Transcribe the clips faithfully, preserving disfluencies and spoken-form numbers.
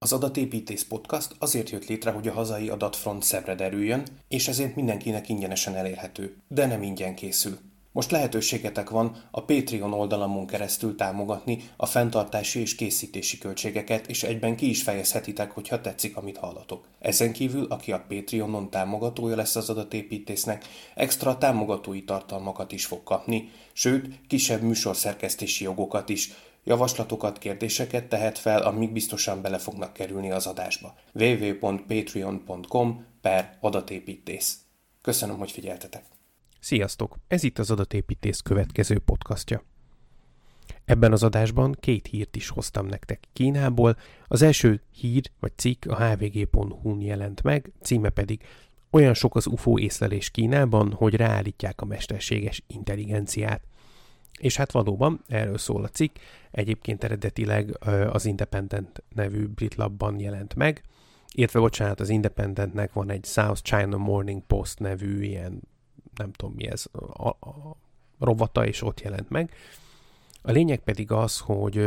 Az Adatépítész Podcast azért jött létre, hogy a hazai adatfront szebbre derüljön, és ezért mindenkinek ingyenesen elérhető, de nem ingyen készül. Most lehetőségetek van a Patreon oldalamon keresztül támogatni a fenntartási és készítési költségeket, és egyben ki is fejezhetitek, hogyha tetszik, amit hallatok. Ezen kívül, aki a Patreonon támogatója lesz az Adatépítésznek, extra támogatói tartalmakat is fog kapni, sőt, kisebb műsorszerkesztési jogokat is, javaslatokat, kérdéseket tehet fel, amik biztosan bele fognak kerülni az adásba. double-u double-u double-u pont patreon pont com per adatépítész. Köszönöm, hogy figyeltetek! Sziasztok! Ez itt az Adatépítész következő podcastja. Ebben az adásban két hírt is hoztam nektek Kínából. Az első hír vagy cikk a há vé gé pont hú-n jelent meg, címe pedig olyan sok az u f o észlelés Kínában, hogy ráállítják a mesterséges intelligenciát. És hát valóban erről szól a cikk, egyébként eredetileg az Independent nevű brit labban jelent meg, illetve bocsánat, az Independentnek van egy South China Morning Post nevű ilyen, nem tudom mi ez, a, a rovata, és ott jelent meg. A lényeg pedig az, hogy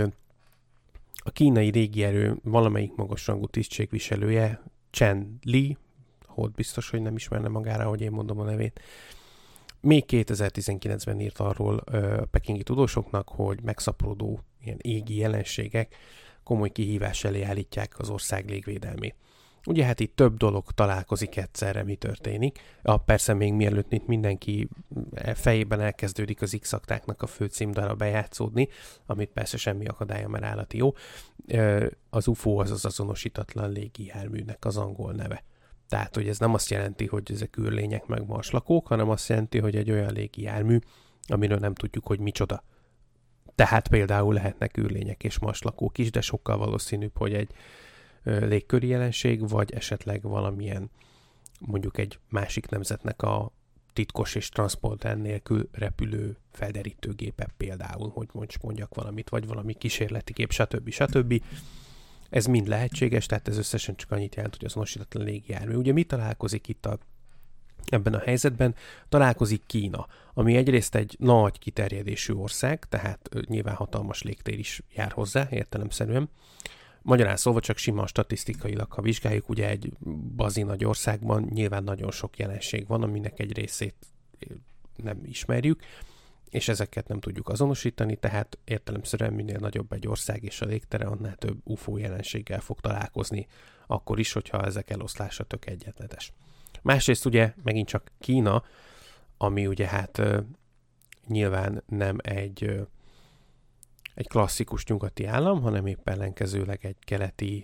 a kínai légierő valamelyik magasrangú tisztségviselője, Chen Li, hogy biztos, hogy nem ismerne magára, hogy én mondom a nevét, még kétezer-tizenkilencben írt arról a pekingi tudósoknak, hogy megszaporodó ilyen égi jelenségek komoly kihívás elé állítják az ország légvédelmét. Ugye hát itt több dolog találkozik egyszerre, mi történik. A, persze még mielőtt itt mindenki fejében elkezdődik az X-aktáknak a főcímdala bejátszódni, amit persze semmi akadálya, mert állati jó. Az u f o az az azonosítatlan légijárműnek az angol neve. Tehát, hogy ez nem azt jelenti, hogy ezek űrlények meg marslakók, hanem azt jelenti, hogy egy olyan légijármű, amiről nem tudjuk, hogy micsoda. Tehát például lehetnek űrlények és marslakók is, de sokkal valószínűbb, hogy egy légköri jelenség, vagy esetleg valamilyen, mondjuk egy másik nemzetnek a titkos és transzporter nélkül repülő felderítőgépe például, hogy most mondjak valamit, vagy valami kísérleti gép, stb. stb. Ez mind lehetséges, tehát ez összesen csak annyit jelent, hogy azonosítatlan légijármű. Ugye mi találkozik itt a, ebben a helyzetben? Találkozik Kína, ami egyrészt egy nagy kiterjedésű ország, tehát nyilván hatalmas légtér is jár hozzá, értelemszerűen. Magyarán szólva csak sima statisztikailag, ha vizsgáljuk, ugye egy bazi nagy országban nyilván nagyon sok jelenség van, aminek egy részét nem ismerjük, és ezeket nem tudjuk azonosítani, tehát értelemszerűen minél nagyobb egy ország és a légtere, annál több u f o jelenséggel fog találkozni, akkor is, hogyha ezek eloszlása tök egyenletes. Másrészt ugye megint csak Kína, ami ugye hát nyilván nem egy egy klasszikus nyugati állam, hanem épp ellenkezőleg egy keleti,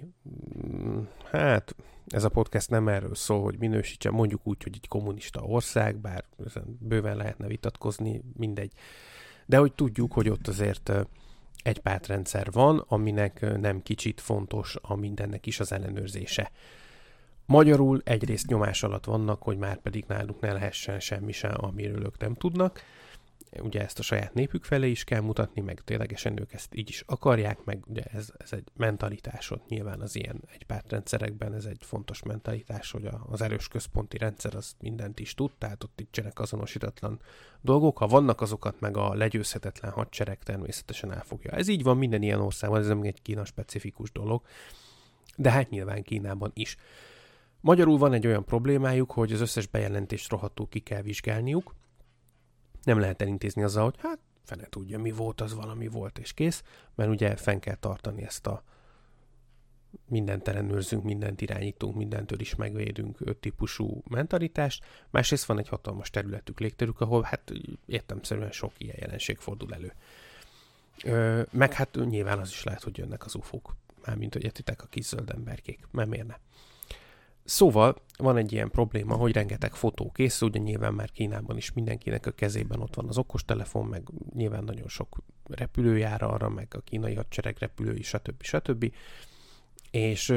hát ez a podcast nem erről szól, hogy minősítse, mondjuk úgy, hogy egy kommunista ország, bár bőven lehetne vitatkozni, mindegy. De hogy tudjuk, hogy ott azért egy pártrendszer van, aminek nem kicsit fontos a mindennek is az ellenőrzése. Magyarul egyrészt nyomás alatt vannak, hogy már pedig náluk ne lehessen semmi sem, amiről ők nem tudnak. Ugye ezt a saját népük felé is kell mutatni, meg ténylegesen ők ezt így is akarják, meg ugye ez, ez egy mentalitásod, nyilván az ilyen egypártrendszerekben ez egy fontos mentalitás, hogy az erős központi rendszer az mindent is tud, tehát ott nincsenek azonosítatlan dolgok, ha vannak azokat, meg a legyőzhetetlen hadsereg természetesen elfogja. Ez így van minden ilyen országban, ez nem egy Kína specifikus dolog, de hát nyilván Kínában is. Magyarul van egy olyan problémájuk, hogy az összes bejelentést rohadtul ki kell vizsgálniuk, nem lehet elintézni azzal, hogy hát fene tudja, mi volt, az valami volt, és kész, mert ugye fenn kell tartani ezt a mindent ellenőrzünk, mindent irányítunk, mindentől is megvédünk öt típusú mentalitást. Másrészt van egy hatalmas területük, légterük, ahol hát értelemszerűen sok ilyen jelenség fordul elő. Ö, meg hát nyilván az is lehet, hogy jönnek az u f o-k, mármint hogy értitek a kis zöld emberkék, mert miért ne? Szóval van egy ilyen probléma, hogy rengeteg fotó készül, ugye nyilván már Kínában is mindenkinek a kezében ott van az okostelefon, meg nyilván nagyon sok repülő jár arra, meg a kínai hadsereg repülői, stb. stb. És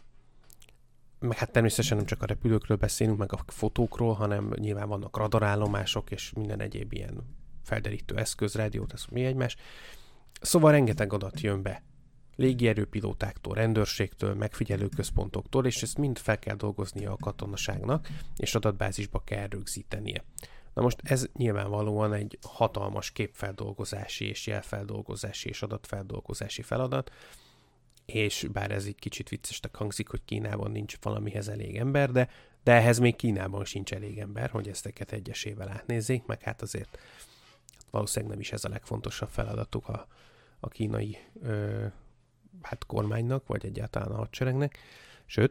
meg hát természetesen nem csak a repülőkről beszélünk, meg a fotókról, hanem nyilván vannak radarállomások, és minden egyéb ilyen felderítő eszköz, rádiót, ez mi egymás. Szóval rengeteg adat jön be. Légierőpilótáktól, rendőrségtől, megfigyelőközpontoktól, és ezt mind fel kell dolgoznia a katonaságnak, és adatbázisba kell rögzítenie. Na most ez nyilvánvalóan egy hatalmas képfeldolgozási és jelfeldolgozási és adatfeldolgozási feladat, és bár ez egy kicsit viccesnek hangzik, hogy Kínában nincs valamihez elég ember, de, de ehhez még Kínában sincs elég ember, hogy ezteket egyesével átnézzék, meg hát azért valószínűleg nem is ez a legfontosabb feladatuk a, a kínai ö, hát kormánynak, vagy egyáltalán a hadseregnek. Sőt,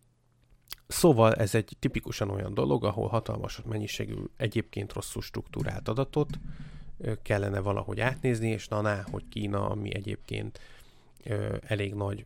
szóval ez egy tipikusan olyan dolog, ahol hatalmas mennyiségű egyébként rosszul struktúrált adatot ö, kellene valahogy átnézni, és na, hogy Kína, ami egyébként ö, elég nagy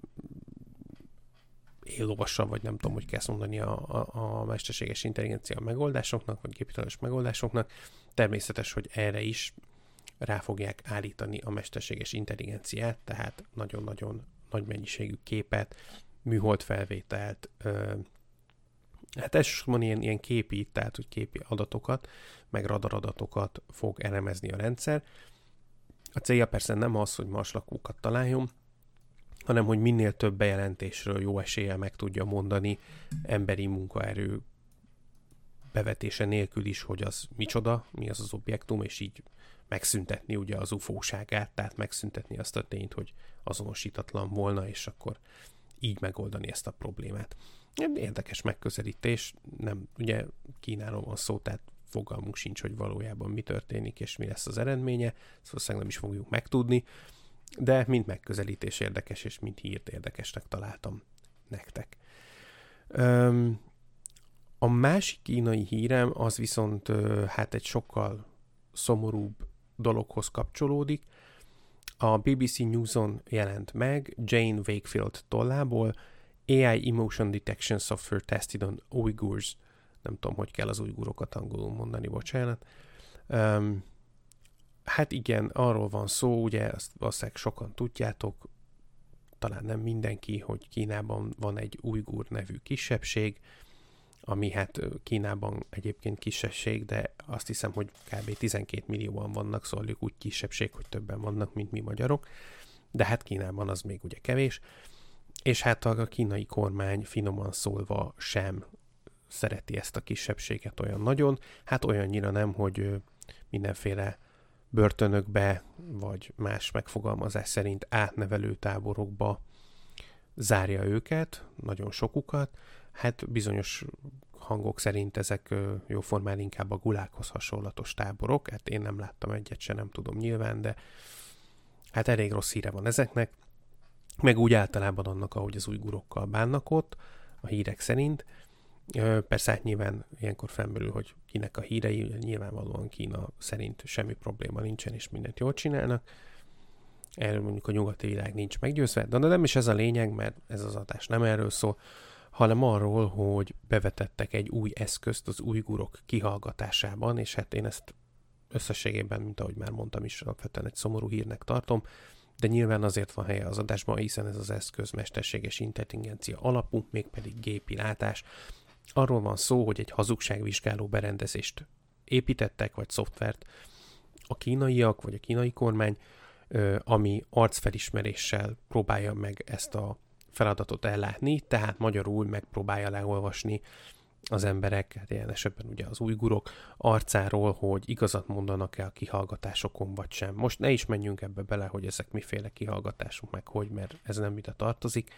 éllovasa, vagy nem tudom, hogy kell mondani a, a, a mesterséges intelligencia megoldásoknak, vagy gépitudományos megoldásoknak, természetes, hogy erre is rá fogják állítani a mesterséges intelligenciát, tehát nagyon-nagyon nagy mennyiségű képet, műhold felvételt, ö, hát elsősorban ilyen, ilyen képi, tehát hogy képi adatokat, meg radaradatokat fog elemezni a rendszer. A célja persze nem az, hogy marslakókat találjon, hanem hogy minél több bejelentésről jó eséllyel meg tudja mondani emberi munkaerő bevetése nélkül is, hogy az micsoda, mi az az objektum, és így megszüntetni ugye az ufóságát, tehát megszüntetni azt a tényt, hogy azonosítatlan volna, és akkor így megoldani ezt a problémát. Érdekes megközelítés, nem, ugye Kínáról van szó, tehát fogalmunk sincs, hogy valójában mi történik, és mi lesz az eredménye, ezt valószínűleg nem is fogjuk megtudni, de mind megközelítés érdekes, és mind hírt érdekesnek találtam nektek. Öm, a másik kínai hírem az viszont hát egy sokkal szomorúbb dologhoz kapcsolódik. A bé bé cé News-on jelent meg Jane Wakefield tollából á i Emotion Detection Software Tested on Uyghurs. Nem tudom, hogy kell az ujgurokat angolul mondani, bocsánat. Um, hát igen, arról van szó, ugye, azt valószínűleg sokan tudjátok, talán nem mindenki, hogy Kínában van egy ujgur nevű kisebbség, ami hát Kínában egyébként kisebbség, de azt hiszem, hogy kb. tizenkét millióan vannak, szóval ők úgy kisebbség, hogy többen vannak, mint mi magyarok, de hát Kínában az még ugye kevés, és hát a kínai kormány finoman szólva sem szereti ezt a kisebbséget olyan nagyon, hát olyannyira nem, hogy mindenféle börtönökbe, vagy más megfogalmazás szerint átnevelő táborokba zárja őket, nagyon sokukat. Hát bizonyos hangok szerint ezek jóformán inkább a gulághoz hasonlatos táborok, hát én nem láttam egyet se, nem tudom nyilván, de hát elég rossz híre van ezeknek, meg úgy általában annak, ahogy az ujgurokkal bánnak ott, a hírek szerint. Persze hát nyilván ilyenkor felmerül, hogy kinek a hírei, nyilvánvalóan Kína szerint semmi probléma nincsen, és mindent jól csinálnak. Erről mondjuk a nyugati világ nincs meggyőzve, de nem is ez a lényeg, mert ez az adás nem erről szól, hanem arról, hogy bevetettek egy új eszközt az ujgurok kihallgatásában, és hát én ezt összességében, mint ahogy már mondtam is, alapvetően egy szomorú hírnek tartom, de nyilván azért van helye az adásban, hiszen ez az eszköz mesterséges intelligencia alapú, mégpedig gépi látás. Arról van szó, hogy egy hazugságvizsgáló berendezést építettek, vagy szoftvert a kínaiak, vagy a kínai kormány, ami arcfelismeréssel próbálja meg ezt a feladatot ellátni, tehát magyarul megpróbálja leolvasni az emberek, hát ilyen esetben ugye az ujgurok arcáról, hogy igazat mondanak-e a kihallgatásokon, vagy sem. Most ne is menjünk ebbe bele, hogy ezek miféle kihallgatások, meg hogy, mert ez nem ide tartozik.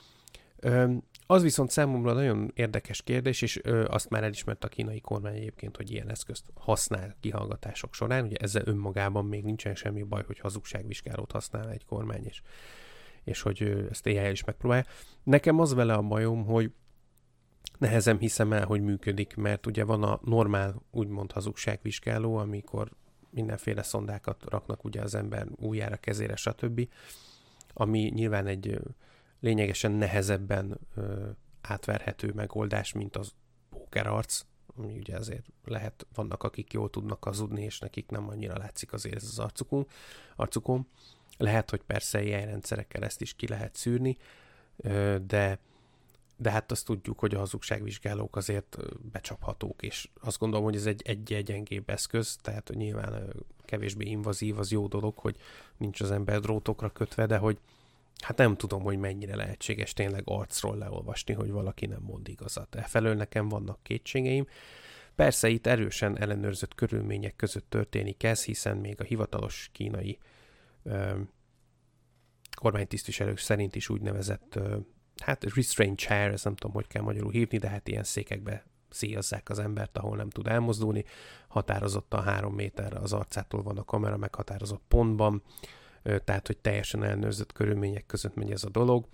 Az viszont számomra nagyon érdekes kérdés, és azt már elismert a kínai kormány egyébként, hogy ilyen eszközt használ kihallgatások során. Ugye ezzel önmagában még nincsen semmi baj, hogy hazugságvizsgálót használ egy kormány, és, és hogy ezt á i is megpróbálja. Nekem az vele a bajom, hogy nehezen hiszem el, hogy működik, mert ugye van a normál, úgymond hazugságvizsgáló, amikor mindenféle szondákat raknak ugye az ember ujjára, kezére, stb., ami nyilván egy lényegesen nehezebben ö, átverhető megoldás, mint az pókerarc, ami ugye azért lehet, vannak akik jól tudnak hazudni, és nekik nem annyira látszik azért ez az arcukon. arcukon. Lehet, hogy persze ilyen rendszerekkel ezt is ki lehet szűrni, ö, de, de hát azt tudjuk, hogy a hazugságvizsgálók azért becsaphatók, és azt gondolom, hogy ez egy egy gyengébb eszköz, tehát nyilván kevésbé invazív, az jó dolog, hogy nincs az ember drótokra kötve, de hogy hát nem tudom, hogy mennyire lehetséges tényleg arcról leolvasni, hogy valaki nem mond igazat. Efelől nekem vannak kétségeim. Persze itt erősen ellenőrzött körülmények között történik ez, hiszen még a hivatalos kínai ö, kormánytisztviselők szerint is úgynevezett, hát restraint chair, ezt nem tudom, hogy kell magyarul hívni, de hát ilyen székekbe szíjazzák az embert, ahol nem tud elmozdulni. Határozottan három méterre az arcától van a kamera, meghatározott pontban, tehát, hogy teljesen ellenőrzött körülmények között megy ez a dolog.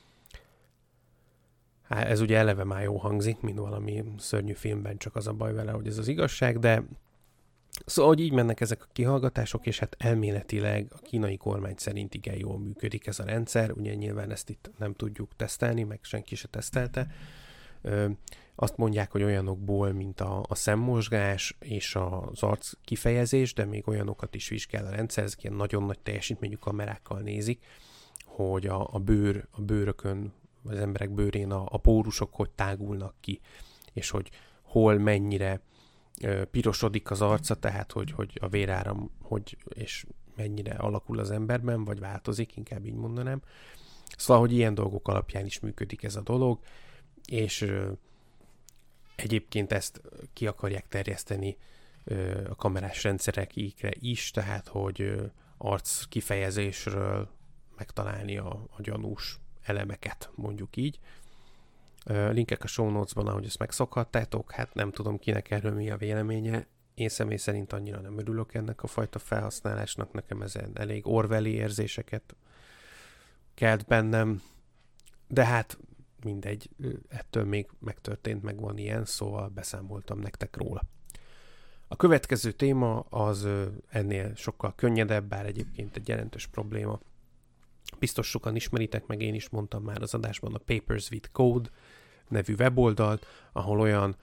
Hát ez ugye eleve már jó hangzik, mint valami szörnyű filmben, csak az a baj vele, hogy ez az igazság, de szóval, hogy így mennek ezek a kihallgatások, és hát elméletileg a kínai kormány szerint igen jól működik ez a rendszer, ugye nyilván ezt itt nem tudjuk tesztelni, meg senki se tesztelte. Ö, azt mondják, hogy olyanokból, mint a, a szemmozgás és az arc kifejezés, de még olyanokat is vizsgál a rendszer, ezek ilyen nagyon nagy teljesítményű kamerákkal nézik, hogy a, a bőr, a bőrökön, az emberek bőrén a, a pórusok hogy tágulnak ki, és hogy hol mennyire ö, pirosodik az arca, tehát hogy, hogy a véráram hogy, és mennyire alakul az emberben, vagy változik, inkább így mondanám. Szóval, hogy ilyen dolgok alapján is működik ez a dolog, és ö, egyébként ezt ki akarják terjeszteni ö, a kamerás rendszerekre is, tehát hogy ö, arc kifejezésről megtalálni a, a gyanús elemeket, mondjuk így. Ö, linkek a show notes-ban, ahogy ezt megszokhattátok, hát nem tudom kinek erről mi a véleménye. Én személy szerint annyira nem örülök ennek a fajta felhasználásnak, nekem ezen elég orwelli érzéseket kelt bennem, de hát mindegy, ettől még megtörtént, meg van ilyen, szóval beszámoltam nektek róla. A következő téma az ennél sokkal könnyedebb, bár egyébként egy jelentős probléma. Biztos sokan ismeritek, meg én is mondtam már az adásban a Papers with Code nevű weboldalt, ahol olyan,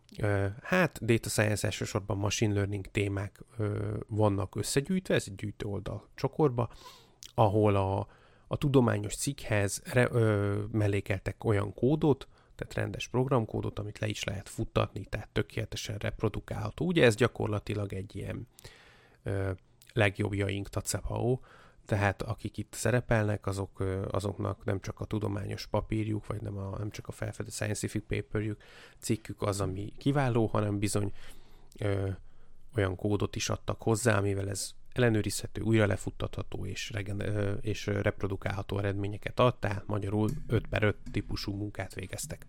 hát data science elsősorban machine learning témák vannak összegyűjtve, ez egy gyűjtő oldal csokorba, ahol a A tudományos cikkhez re, ö, mellékeltek olyan kódot, tehát rendes programkódot, amit le is lehet futtatni, tehát tökéletesen reprodukálható. Ugye ez gyakorlatilag egy ilyen ö, legjobbjaink tacebao, tehát akik itt szerepelnek, azok, ö, azoknak nem csak a tudományos papírjuk, vagy nem, a, nem csak a felfedett scientific paperjük, cikkük az, ami kiváló, hanem bizony ö, olyan kódot is adtak hozzá, amivel ez ellenőrizhető, újra lefuttatható és, regen- és reprodukálható eredményeket ad, tehát magyarul öt per öt típusú munkát végeztek.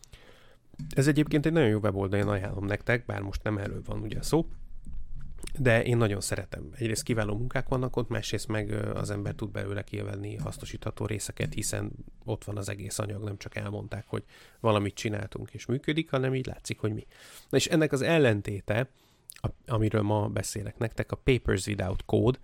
Ez egyébként egy nagyon jó weboldal, én ajánlom nektek, bár most nem erről van ugye szó, de én nagyon szeretem. Egyrészt kiváló munkák vannak ott, másrészt meg az ember tud belőle kivenni hasznosítható részeket, hiszen ott van az egész anyag, nem csak elmondták, hogy valamit csináltunk és működik, hanem így látszik, hogy mi. Na és ennek az ellentéte, amiről ma beszélek nektek, a Papers Without Code,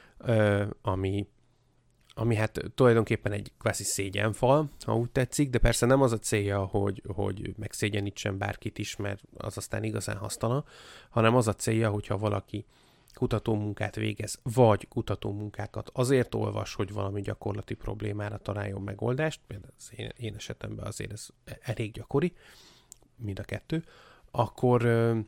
ami, ami hát tulajdonképpen egy kvázi szégyenfal, ha úgy tetszik, de persze nem az a célja, hogy, hogy megszégyenítsen bárkit is, mert az aztán igazán hasztana, hanem az a célja, hogyha valaki kutatómunkát végez, vagy kutatómunkákat azért olvas, hogy valami gyakorlati problémára találjon megoldást, például az én, én esetemben azért ez elég gyakori, mind a kettő, akkor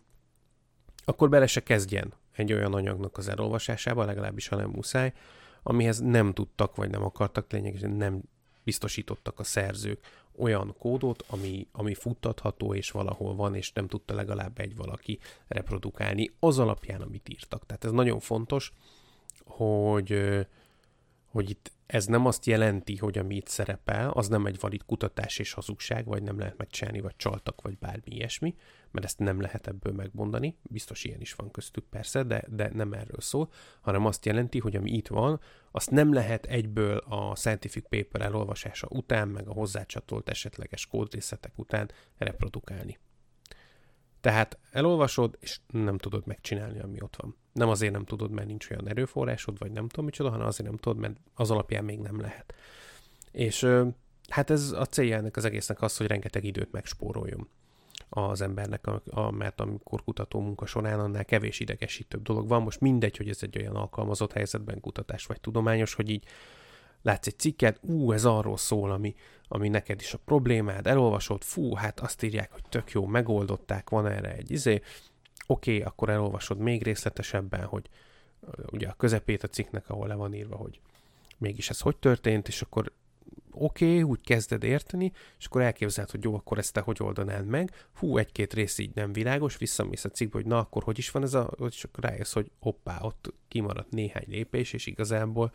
akkor bele se kezdjen egy olyan anyagnak az elolvasásába, legalábbis ha nem muszáj, amihez nem tudtak, vagy nem akartak, lényegesen nem biztosítottak a szerzők olyan kódot, ami, ami futtatható, és valahol van, és nem tudta legalább egy valaki reprodukálni az alapján, amit írtak. Tehát ez nagyon fontos, hogy, hogy itt ez nem azt jelenti, hogy ami itt szerepel, az nem egy valid kutatás és hazugság, vagy nem lehet megcsinálni, vagy csaltak, vagy bármi ilyesmi, mert ezt nem lehet ebből megmondani, biztos ilyen is van köztük persze, de, de nem erről szól, hanem azt jelenti, hogy ami itt van, azt nem lehet egyből a scientific paper elolvasása után, meg a hozzácsatolt esetleges kódrészetek után reprodukálni. Tehát elolvasod, és nem tudod megcsinálni, ami ott van. Nem azért nem tudod, mert nincs olyan erőforrásod, vagy nem tudom micsoda, hanem azért nem tudod, mert az alapján még nem lehet. És hát ez a célja ennek az egésznek az, hogy rengeteg időt megspóroljon az embernek, a, a, mert amikor kutató munka során annál kevés idegesítőbb dolog van. Most mindegy, hogy ez egy olyan alkalmazott helyzetben kutatás vagy tudományos, hogy így látsz egy cikket, ú, ez arról szól, ami, ami neked is a problémád, elolvasod, fú, hát azt írják, hogy tök jó, megoldották, van erre egy izé, oké, okay, akkor elolvasod még részletesebben, hogy ugye a közepét a cikknek, ahol le van írva, hogy mégis ez hogy történt, és akkor oké, okay, úgy kezded érteni, és akkor elképzeled, hogy jó, akkor ezt te hogy oldanád meg, hú, egy-két rész így nem világos, visszamész a cikkbe, hogy na, akkor hogy is van ez a, és akkor rájössz, hogy hoppá, ott kimaradt néhány lépés, és igazából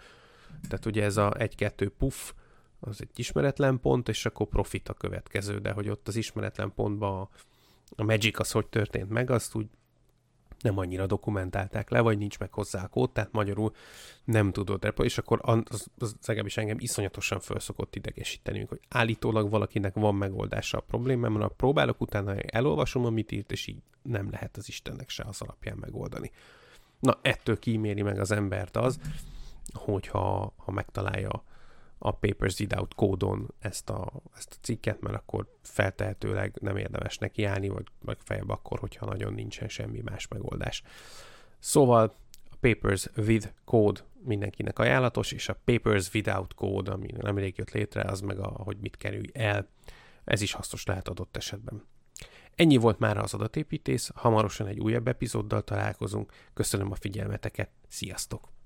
Tehát ugye ez a egy-kettő puff, az egy ismeretlen pont, és akkor profit a következő, de hogy ott az ismeretlen pontban a, a magic az hogy történt meg, azt úgy nem annyira dokumentálták le, vagy nincs meg hozzá a kód, tehát magyarul nem tudod repolni, és akkor az, az legalábbis engem iszonyatosan föl szokott idegesíteni, hogy állítólag valakinek van megoldása a problémámra, próbálok utána, elolvasom, amit írt, és így nem lehet az Istennek se az alapján megoldani. Na, ettől kíméri meg az embert az, hogyha ha megtalálja a Papers Without kódon ezt a, ezt a cikket, mert akkor feltehetőleg nem érdemes nekiállni, vagy legfeljebb akkor, hogyha nagyon nincsen semmi más megoldás. Szóval a Papers with Code mindenkinek ajánlatos, és a Papers Without Code, ami nemrég jött létre, az meg a, hogy mit kerülj el, ez is hasznos lehet adott esetben. Ennyi volt már az adatépítész, hamarosan egy újabb epizóddal találkozunk. Köszönöm a figyelmeteket, sziasztok!